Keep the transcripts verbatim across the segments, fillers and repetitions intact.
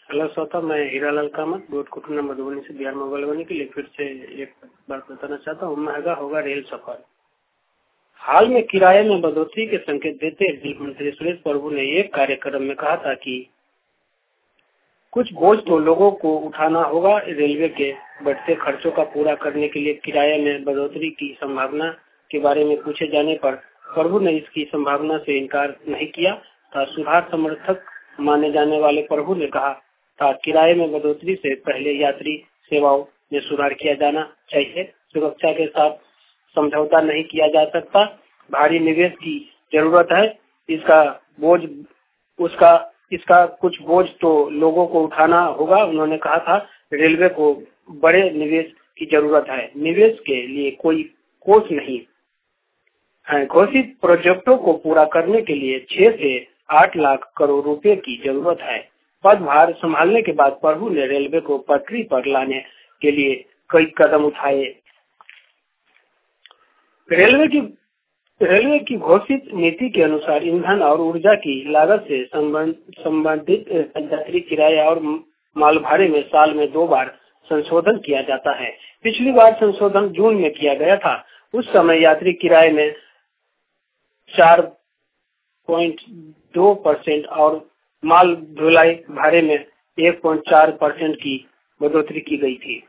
Hello श्रोता, मैं हीरालाल कामत बोर्ड कुटुना मधुबनी से बिहार मोबाइल बने के लिए फिर से एक बात बताना चाहता हूँ। महंगा होगा रेल सफर। हाल में किराए में बढ़ोतरी के संकेत देते रेल मंत्री सुरेश प्रभु ने एक कार्यक्रम में कहा था कि कुछ बोझ तो लोगों को उठाना होगा। रेलवे के बढ़ते खर्चों का पूरा करने के लिए किराए में बढ़ोतरी की संभावना के बारे में पूछे जाने पर प्रभु ने इसकी संभावना से इनकार नहीं किया था। सुधार समर्थक माने जाने वाले प्रभु ने कहा था, किराए में बढ़ोतरी से पहले यात्री सेवाओं में सुधार किया जाना चाहिए। सुरक्षा के साथ समझौता नहीं किया जा सकता। भारी निवेश की जरूरत है। इसका बोझ उसका इसका कुछ बोझ तो लोगों को उठाना होगा। उन्होंने कहा था, रेलवे को बड़े निवेश की जरूरत है। निवेश के लिए कोई कोष नहीं है। घोषित प्रोजेक्टों को पूरा करने के लिए छह से आठ लाख करोड़ रुपए की जरूरत है। पदभार संभालने के बाद प्रभु ने रेलवे को पटरी पर लाने के लिए कई कदम उठाए। रेलवे की रेलवे की घोषित नीति के अनुसार ईंधन और ऊर्जा की लागत से संबंधित यात्री किराया और माल भाड़े में साल में दो बार संशोधन किया जाता है। पिछली बार संशोधन जून में किया गया था। उस समय यात्री किराए में चार पॉइंट दो परसेंट और माल ढुलाई भाड़े में एक पॉइंट चार परसेंट की बढ़ोतरी की गई थी।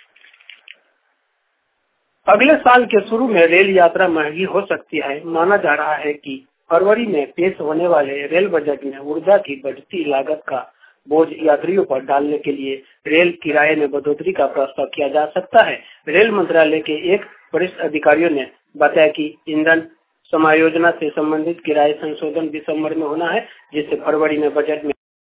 अगले साल के शुरू में रेल यात्रा महंगी हो सकती है। माना जा रहा है कि फरवरी में पेश होने वाले रेल बजट में ऊर्जा की बढ़ती लागत का बोझ यात्रियों पर डालने के लिए रेल किराए में बढ़ोतरी का प्रस्ताव किया जा सकता है। रेल मंत्रालय के एक वरिष्ठ अधिकारियों ने बताया कि ईंधन समायोजन से संबंधित किराए संशोधन दिसंबर में होना है, जिससे फरवरी में बजट में